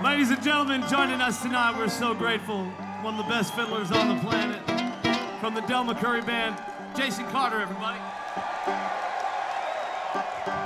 Ladies and gentlemen, joining us tonight, we're so grateful. One of the best fiddlers on the planet. From the Del McCoury Band, Jason Carter, everybody.